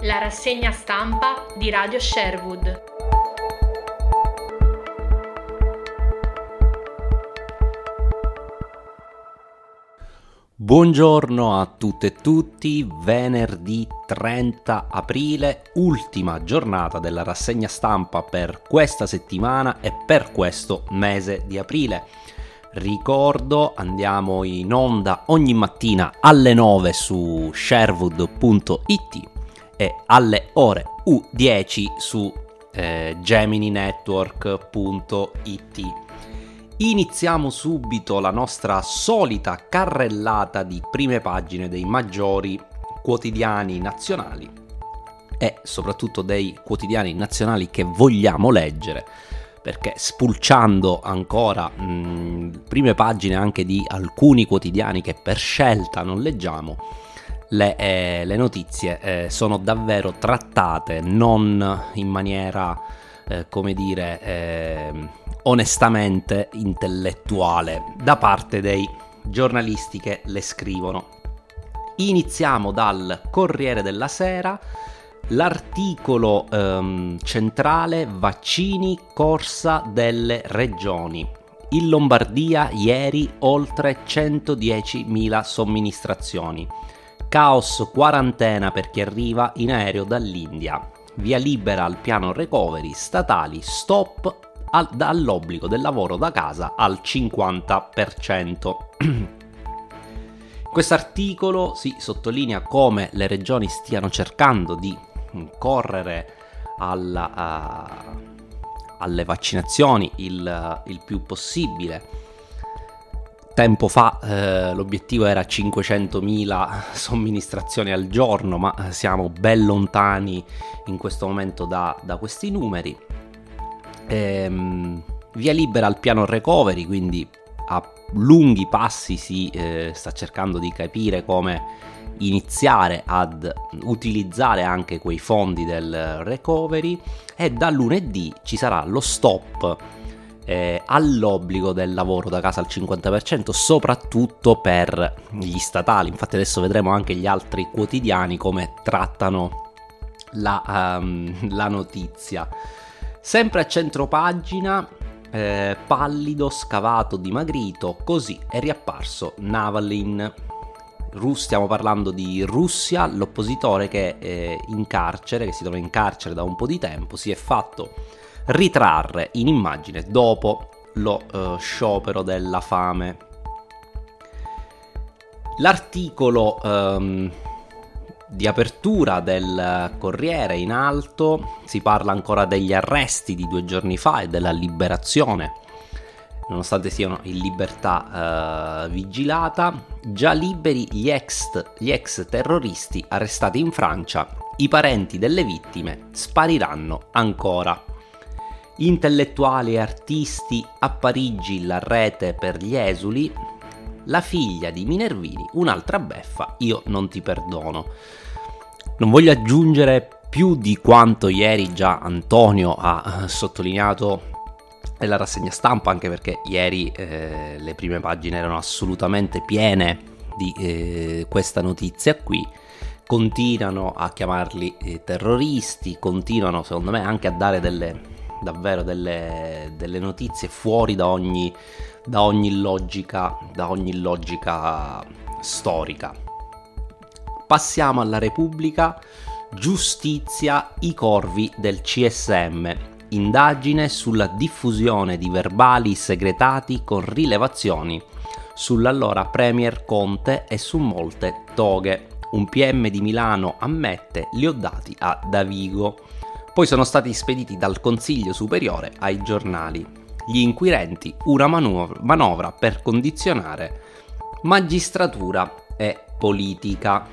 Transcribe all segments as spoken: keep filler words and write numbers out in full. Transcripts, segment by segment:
La rassegna stampa di Radio Sherwood. Buongiorno a tutte e tutti, venerdì trenta aprile, ultima giornata della rassegna stampa per questa settimana e per questo mese di aprile. Ricordo, andiamo in onda ogni mattina alle nove su sherwood punto it e alle ore dieci su eh, gemini network punto it. Iniziamo subito la nostra solita carrellata di prime pagine dei maggiori quotidiani nazionali e soprattutto dei quotidiani nazionali che vogliamo leggere, perché spulciando ancora mh, prime pagine anche di alcuni quotidiani che per scelta non leggiamo, le, eh, le notizie eh, sono davvero trattate non in maniera, eh, come dire, eh, onestamente intellettuale da parte dei giornalisti che le scrivono. Iniziamo dal Corriere della Sera. L'articolo ehm, centrale: vaccini, corsa delle regioni. In Lombardia ieri oltre centodiecimila somministrazioni. Caos quarantena per chi arriva in aereo dall'India. Via libera al piano recovery, statali stop al, dall'obbligo del lavoro da casa al cinquanta per cento. Quest'articolo si sottolinea come le regioni stiano cercando di correre alla, uh, alle vaccinazioni il, il più possibile. Tempo fa eh, l'obiettivo era cinquecentomila somministrazioni al giorno, ma siamo ben lontani in questo momento da, da questi numeri. Ehm, via libera al piano recovery, quindi a lunghi passi si eh, sta cercando di capire come iniziare ad utilizzare anche quei fondi del recovery, e da lunedì ci sarà lo stop eh, all'obbligo del lavoro da casa al cinquanta per cento, soprattutto per gli statali. Infatti adesso vedremo anche gli altri quotidiani come trattano la, um, la notizia. Sempre a centropagina, eh, pallido, scavato, dimagrito, così è riapparso Navalny. Stiamo parlando di Russia. L'oppositore che è in carcere, che si trova in carcere da un po' di tempo, si è fatto ritrarre in immagine dopo lo uh, sciopero della fame. L'articolo um, di apertura del Corriere in alto si parla ancora degli arresti di due giorni fa e della liberazione, nonostante siano in libertà uh, vigilata. Già liberi gli ex, gli ex terroristi arrestati in Francia, i parenti delle vittime spariranno ancora. Intellettuali e artisti, a Parigi la rete per gli esuli. La figlia di Minervini, un'altra beffa, io non ti perdono. Non voglio aggiungere più di quanto ieri già Antonio ha sottolineato nella rassegna stampa, anche perché ieri eh, le prime pagine erano assolutamente piene di eh, questa notizia qui. Continuano a chiamarli eh, terroristi, continuano secondo me anche a dare delle davvero delle, delle notizie fuori da ogni, da ogni logica, da ogni logica storica. Passiamo alla Repubblica. Giustizia, i corvi del C S M. Indagine sulla diffusione di verbali segretati con rilevazioni sull'allora premier Conte e su molte toghe. Un P M di Milano ammette: li ho dati a Davigo. Poi sono stati spediti dal Consiglio Superiore ai giornali. Gli inquirenti, una manovra, manovra per condizionare magistratura e politica.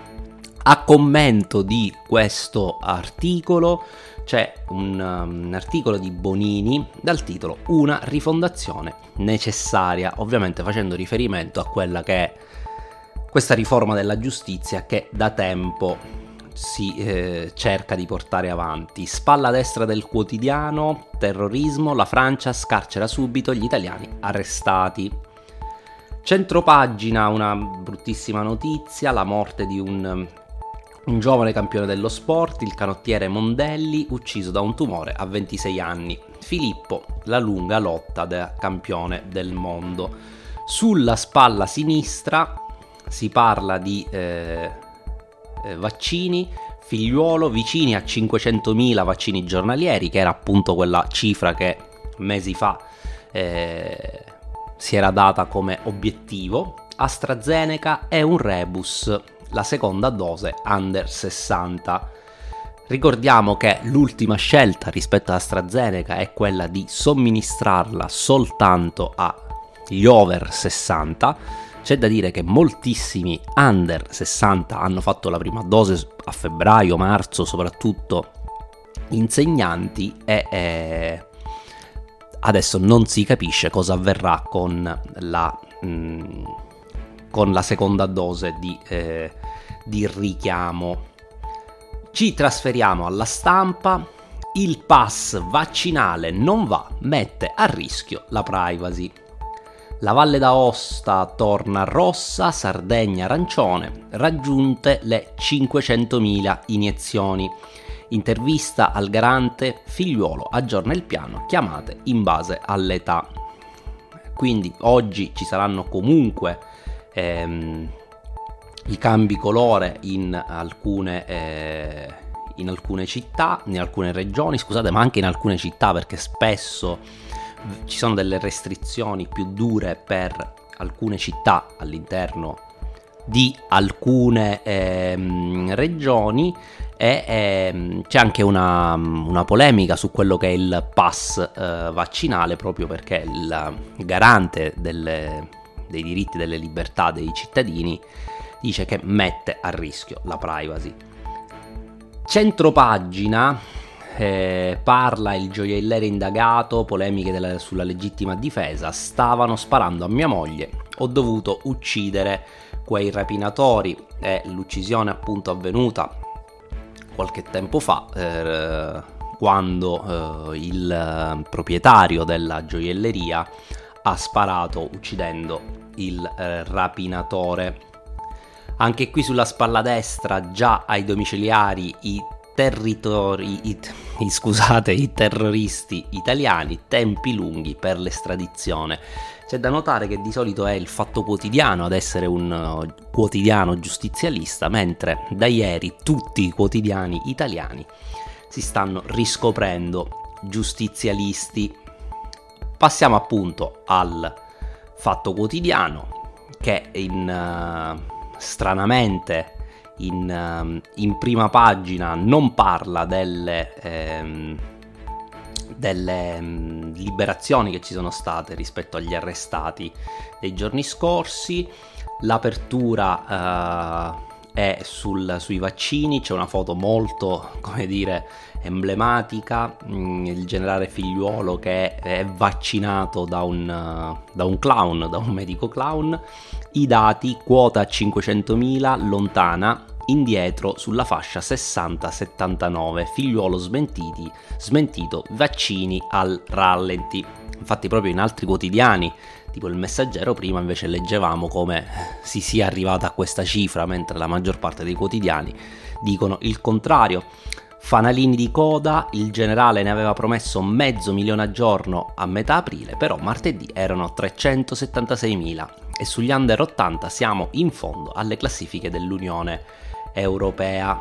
A commento di questo articolo c'è un, um, un articolo di Bonini dal titolo "Una rifondazione necessaria", ovviamente facendo riferimento a quella che è questa riforma della giustizia che da tempo si eh, cerca di portare avanti. Spalla destra del quotidiano: terrorismo, la Francia scarcera subito gli italiani arrestati. Centropagina, una bruttissima notizia: la morte di un un giovane campione dello sport, il canottiere Mondelli, ucciso da un tumore a ventisei anni. Filippo, la lunga lotta da campione del mondo. Sulla spalla sinistra si parla di eh, eh, vaccini. Figliuolo vicini a cinquecentomila vaccini giornalieri, che era appunto quella cifra che mesi fa eh, si era data come obiettivo. AstraZeneca e un rebus, la seconda dose under sessanta. Ricordiamo che l'ultima scelta rispetto ad AstraZeneca è quella di somministrarla soltanto agli over sessanta. C'è da dire che moltissimi under sessanta hanno fatto la prima dose a febbraio, marzo, soprattutto insegnanti, e eh, adesso non si capisce cosa avverrà con la... Mh, con la seconda dose di, eh, di richiamo. Ci trasferiamo alla stampa. Il pass vaccinale non va, mette a rischio la privacy. La Valle d'Aosta torna rossa, Sardegna arancione, raggiunte le cinquecentomila iniezioni. Intervista al garante, Figliuolo aggiorna il piano, chiamate in base all'età. Quindi oggi ci saranno comunque Ehm, i cambi colore in alcune, eh, in alcune città, in alcune regioni, scusate, ma anche in alcune città, perché spesso ci sono delle restrizioni più dure per alcune città all'interno di alcune ehm, regioni, e ehm, c'è anche una, una polemica su quello che è il pass eh, vaccinale, proprio perché il garante delle dei diritti, delle libertà dei cittadini dice che mette a rischio la privacy. Centropagina eh, parla il gioielliere indagato, polemiche della, sulla legittima difesa, stavano sparando a mia moglie, ho dovuto uccidere quei rapinatori. È l'uccisione appunto avvenuta qualche tempo fa, eh, quando eh, il eh, proprietario della gioielleria ha sparato uccidendo il eh, rapinatore. Anche qui sulla spalla destra, già ai domiciliari, i territori, i, i, scusate, i terroristi italiani, tempi lunghi per l'estradizione. C'è da notare che di solito è il Fatto Quotidiano ad essere un uh, quotidiano giustizialista, mentre da ieri tutti i quotidiani italiani si stanno riscoprendo giustizialisti. Passiamo appunto al Fatto Quotidiano, che in, uh, stranamente in, uh, in prima pagina non parla delle, ehm, delle um, liberazioni che ci sono state rispetto agli arrestati dei giorni scorsi. L'apertura uh, è sul, sui vaccini, c'è una foto molto, come dire, emblematica, il generale Figliuolo che è vaccinato da un, da un clown, da un medico clown. I dati, quota cinquecentomila, lontana, indietro sulla fascia sessanta settantanove, Figliuolo smentiti, smentito, vaccini al rallenti. Infatti proprio in altri quotidiani, tipo il Messaggero, prima invece leggevamo come si sia arrivata a questa cifra, mentre la maggior parte dei quotidiani dicono il contrario. Fanalini di coda, il generale ne aveva promesso mezzo milione a giorno a metà aprile, però martedì erano trecentosettantaseimila e sugli under ottanta siamo in fondo alle classifiche dell'Unione Europea.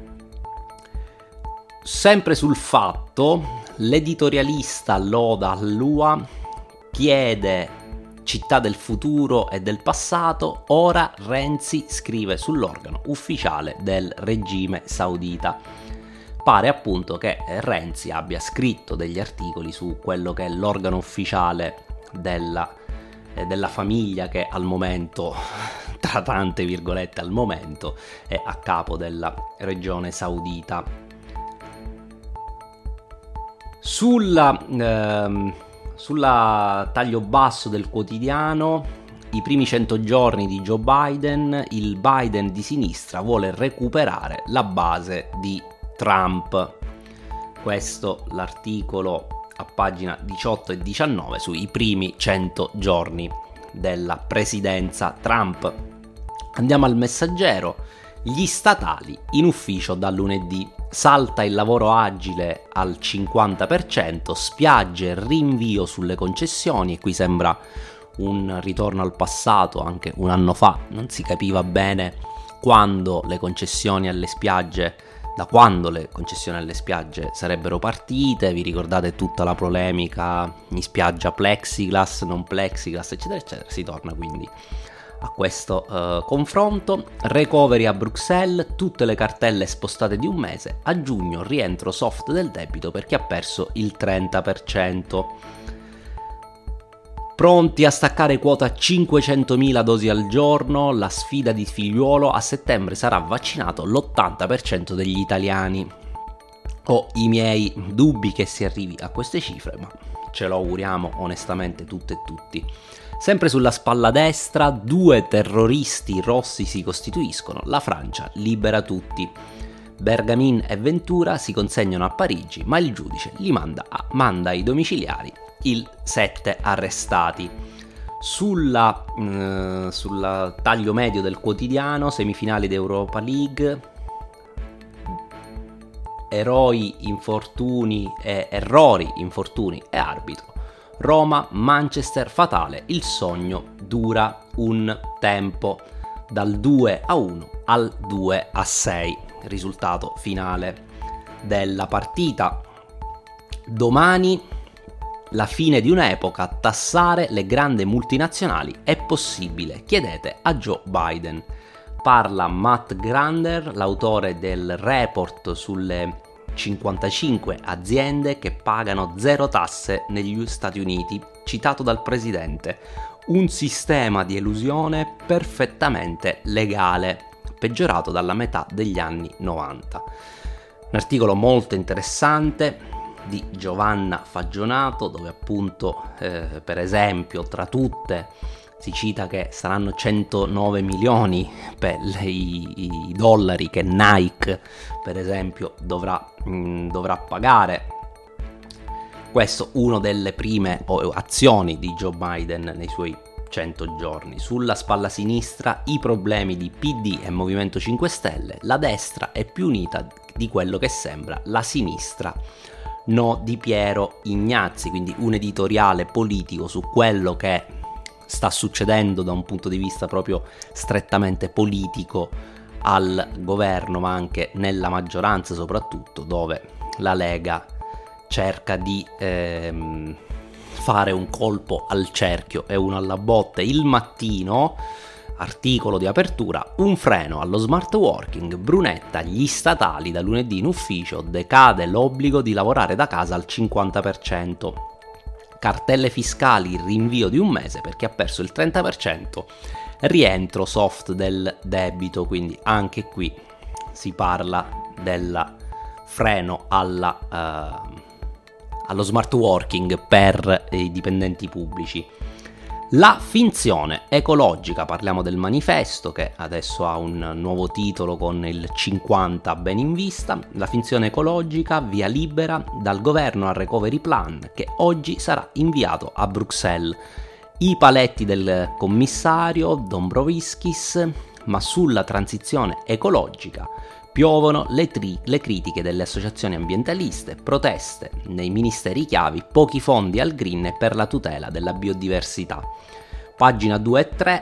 Sempre sul Fatto, l'editorialista loda l'U A, chiede città del futuro e del passato, ora Renzi scrive sull'organo ufficiale del regime saudita. Pare appunto che Renzi abbia scritto degli articoli su quello che è l'organo ufficiale della, eh, della famiglia che al momento, tra tante virgolette al momento, è a capo della regione saudita. Sulla, ehm, sulla taglio basso del Quotidiano, i primi cento giorni di Joe Biden, il Biden di sinistra vuole recuperare la base di Trump. Questo l'articolo a pagina diciotto e diciannove sui primi cento giorni della presidenza Trump. Andiamo al Messaggero. Gli statali in ufficio dal lunedì. Salta il lavoro agile al cinquanta per cento, spiagge, rinvio sulle concessioni, e qui sembra un ritorno al passato. Anche un anno fa non si capiva bene quando le concessioni alle spiagge, da quando le concessioni alle spiagge sarebbero partite. Vi ricordate tutta la polemica in spiaggia plexiglass, non plexiglass, eccetera eccetera. Si torna quindi a questo uh, confronto. Recovery a Bruxelles, tutte le cartelle spostate di un mese. A giugno rientro soft del debito per chi ha perso il trenta per cento. Pronti a staccare quota cinquecentomila dosi al giorno, la sfida di Figliuolo. A settembre sarà vaccinato l'ottanta per cento degli italiani. Ho i miei dubbi che si arrivi a queste cifre, ma ce lo auguriamo onestamente tutte e tutti. Sempre sulla spalla destra, due terroristi rossi si costituiscono, la Francia libera tutti. Bergamin e Ventura si consegnano a Parigi, ma il giudice li manda, a, manda ai domiciliari il sette arrestati. Sulla, eh, sul taglio medio del quotidiano, semifinali d'Europa League, eroi, infortuni e errori, infortuni e arbitro. Roma, Manchester, fatale, il sogno dura un tempo, dal due a uno al due a sei, risultato finale della partita. Domani la fine di un'epoca, tassare le grandi multinazionali è possibile, chiedete a Joe Biden. Parla Matt Grander, l'autore del report sulle cinquantacinque aziende che pagano zero tasse negli Stati Uniti, citato dal presidente. Un sistema di elusione perfettamente legale, peggiorato dalla metà degli anni novanta. Un articolo molto interessante di Giovanna Fagionato, dove appunto eh, per esempio tra tutte si cita che saranno centonove milioni per i, i dollari che Nike per esempio dovrà, mh, dovrà pagare. Questo uno delle prime azioni di Joe Biden nei suoi cento giorni. Sulla spalla sinistra i problemi di P D e Movimento cinque Stelle. La destra è più unita di quello che sembra la sinistra. No di Piero Ignazzi, quindi un editoriale politico su quello che sta succedendo da un punto di vista proprio strettamente politico al governo, ma anche nella maggioranza soprattutto, dove la Lega cerca di ehm, fare un colpo al cerchio e uno alla botte. Il Mattino, articolo di apertura, un freno allo smart working, Brunetta, gli statali da lunedì in ufficio, decade l'obbligo di lavorare da casa al cinquanta per cento. Cartelle fiscali, rinvio di un mese per chi ha perso il trenta per cento, rientro soft del debito, quindi anche qui si parla del freno alla, uh, allo smart working per i dipendenti pubblici. La finzione ecologica, parliamo del manifesto che adesso ha un nuovo titolo con il cinquanta ben in vista. La finzione ecologica, via libera dal governo al recovery plan che oggi sarà inviato a Bruxelles. I paletti del commissario Dombrovskis, ma sulla transizione ecologica piovono le, tri- le critiche delle associazioni ambientaliste, proteste nei ministeri chiavi, pochi fondi al green e per la tutela della biodiversità. Pagina due e tre,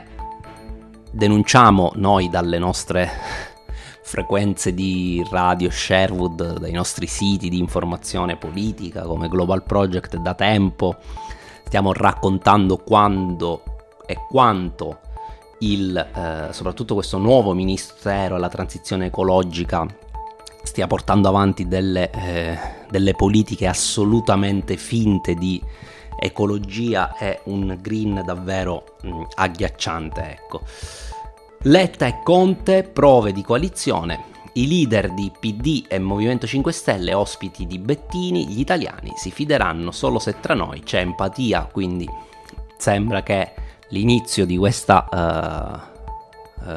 denunciamo noi dalle nostre frequenze di radio Sherwood, dai nostri siti di informazione politica come Global Project da tempo, stiamo raccontando quando e quanto il, eh, soprattutto questo nuovo ministero alla transizione ecologica stia portando avanti delle, eh, delle politiche assolutamente finte di ecologia e un green davvero mh, agghiacciante, ecco. Letta e Conte, prove di coalizione, i leader di P D e Movimento cinque Stelle ospiti di Bettini, gli italiani si fideranno solo se tra noi c'è empatia, quindi sembra che l'inizio di questa uh,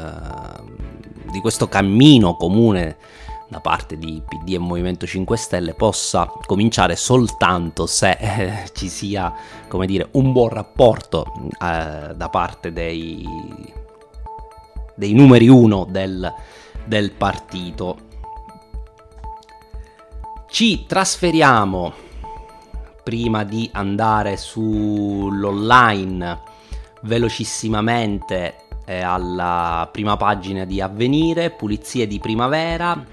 uh, di questo cammino comune da parte di P D e Movimento cinque Stelle possa cominciare soltanto se eh, ci sia, come dire, un buon rapporto eh, da parte dei, dei numeri uno del del partito. Ci trasferiamo, prima di andare sull'online, velocissimamente eh, alla prima pagina di Avvenire. Pulizie di primavera,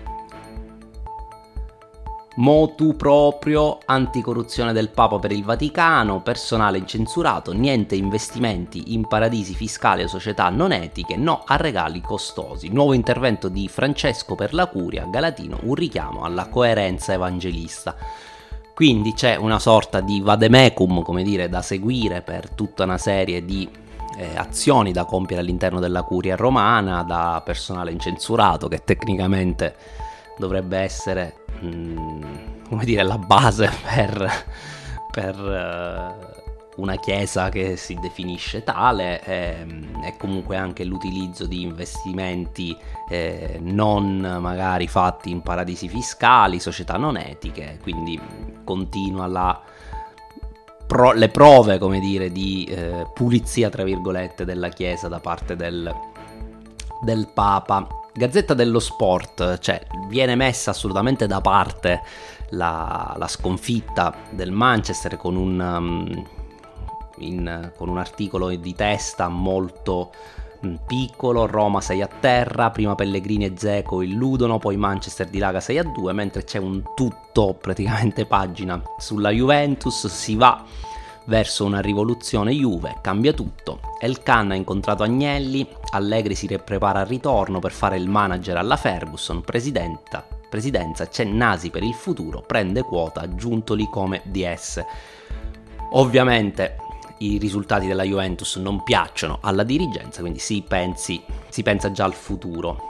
motu proprio, anticorruzione del Papa per il Vaticano, personale incensurato, niente investimenti in paradisi fiscali o società non etiche, no a regali costosi. Nuovo intervento di Francesco per la Curia, Galatino, un richiamo alla coerenza evangelista. Quindi c'è una sorta di vademecum, come dire, da seguire per tutta una serie di eh, azioni da compiere all'interno della Curia romana, da personale incensurato, che tecnicamente dovrebbe essere, mh, come dire, la base per, per uh, una chiesa che si definisce tale, e, e comunque anche l'utilizzo di investimenti eh, non magari fatti in paradisi fiscali, società non etiche. Quindi continua la pro, le prove, come dire, di eh, pulizia, tra virgolette, della chiesa da parte del, del Papa. Gazzetta dello Sport, cioè viene messa assolutamente da parte la, la sconfitta del Manchester con un, um, in, con un articolo di testa molto um, piccolo. Roma sei a terra, prima Pellegrini e Dzeko illudono, poi Manchester dilaga sei a due, mentre c'è un tutto, praticamente pagina, sulla Juventus. Si va verso una rivoluzione Juve, cambia tutto. Elkann ha incontrato Agnelli, Allegri si prepara al ritorno per fare il manager alla Ferguson, presidenta, presidenza, c'è Nasi per il futuro, prende quota, aggiuntoli come D S. Ovviamente i risultati della Juventus non piacciono alla dirigenza, quindi si pensi, si pensa già al futuro.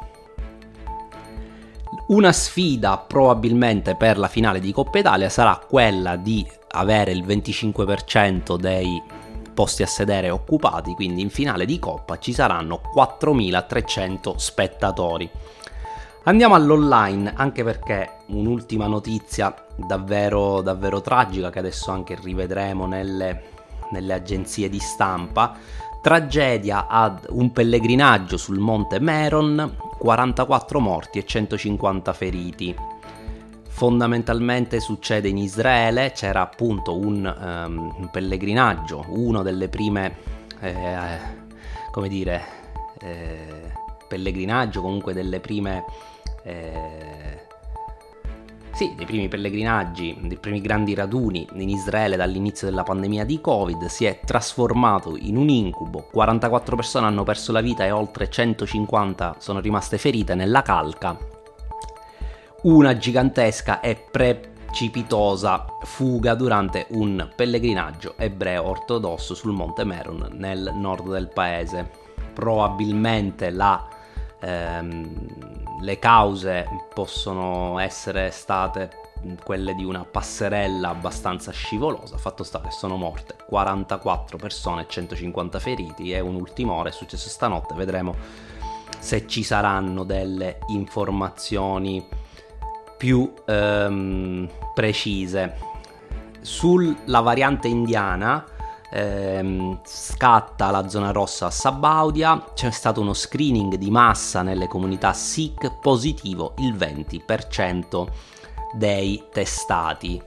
Una sfida probabilmente per la finale di Coppa Italia sarà quella di avere il venticinque per cento dei posti a sedere occupati, quindi in finale di Coppa ci saranno quattromilatrecento spettatori. Andiamo all'online, anche perché un'ultima notizia davvero, davvero tragica, che adesso anche rivedremo nelle, nelle agenzie di stampa. Tragedia ad un pellegrinaggio sul Monte Meron, quarantaquattro morti e centocinquanta feriti. Fondamentalmente succede in Israele. C'era appunto un, um, un pellegrinaggio, uno delle prime, eh, come dire, eh, pellegrinaggio, comunque delle prime, eh, sì, dei primi pellegrinaggi, dei primi grandi raduni in Israele dall'inizio della pandemia di Covid. Si è trasformato in un incubo, quarantaquattro persone hanno perso la vita e oltre centocinquanta sono rimaste ferite nella calca. Una gigantesca e precipitosa fuga durante un pellegrinaggio ebreo ortodosso sul Monte Meron nel nord del paese. Probabilmente la, ehm, le cause possono essere state quelle di una passerella abbastanza scivolosa. Fatto sta che sono morte quarantaquattro persone e centocinquanta feriti, e un ultimore è successo stanotte. Vedremo se ci saranno delle informazioni più ehm, precise. Sulla variante indiana ehm, scatta la zona rossa a Sabaudia, c'è stato uno screening di massa nelle comunità Sikh, positivo il venti per cento dei testati.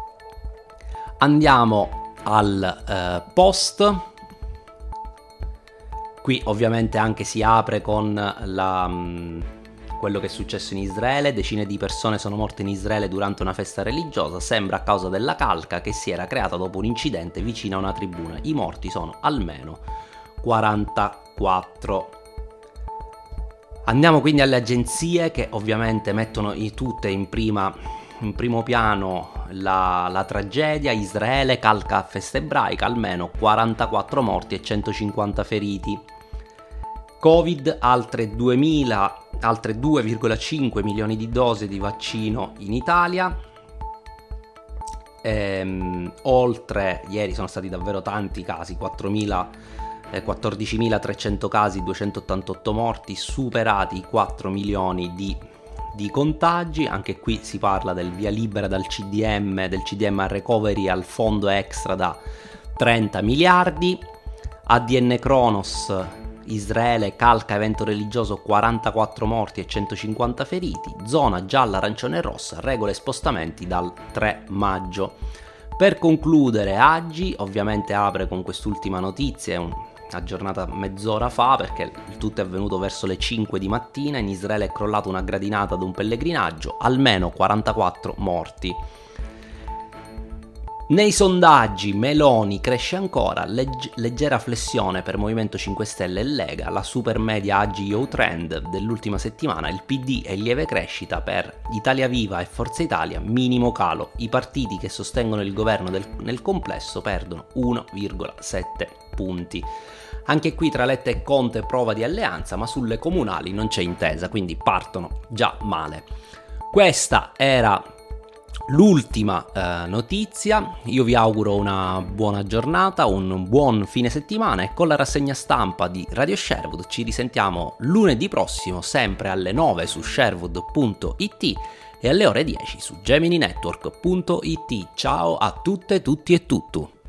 Andiamo al eh, post. Qui ovviamente anche si apre con la... Mh, quello che è successo in Israele. Decine di persone sono morte in Israele durante una festa religiosa, sembra a causa della calca che si era creata dopo un incidente vicino a una tribuna. I morti sono almeno quarantaquattro. Andiamo quindi alle agenzie, che ovviamente mettono tutte in prima, in primo piano la, la tragedia. Israele calca a festa ebraica, almeno quarantaquattro morti e centocinquanta feriti. Covid, altre duemila, altre due virgola cinque milioni di dosi di vaccino in Italia. Ehm, oltre, ieri sono stati davvero tanti casi, quattromila, eh, quattordicimilatrecento casi, duecentottantotto morti, superati i quattro milioni di, di contagi. Anche qui si parla del via libera dal C D M, del C D M al recovery al fondo extra da trenta miliardi. A D N Kronos Israele calca evento religioso, quarantaquattro morti e centocinquanta feriti, zona gialla, arancione e rossa, regole spostamenti dal tre maggio. Per concludere, Hagi ovviamente apre con quest'ultima notizia, un aggiornata mezz'ora fa, perché il tutto è avvenuto verso le cinque di mattina. In Israele è crollata una gradinata ad un pellegrinaggio, almeno quarantaquattro morti. Nei sondaggi Meloni cresce ancora, legge- leggera flessione per Movimento cinque Stelle e Lega, la super media Hagi Yow Trend dell'ultima settimana, il P D e lieve crescita per Italia Viva e Forza Italia, minimo calo. I partiti che sostengono il governo del- nel complesso perdono uno virgola sette punti. Anche qui tra Letta e Conte prova di alleanza, ma sulle comunali non c'è intesa, quindi partono già male. Questa era l'ultima eh, notizia. Io vi auguro una buona giornata, un buon fine settimana e con la rassegna stampa di Radio Sherwood ci risentiamo lunedì prossimo, sempre alle nove su sherwood punto it e alle ore dieci su gemini network punto it. Ciao a tutte, tutti e tutto.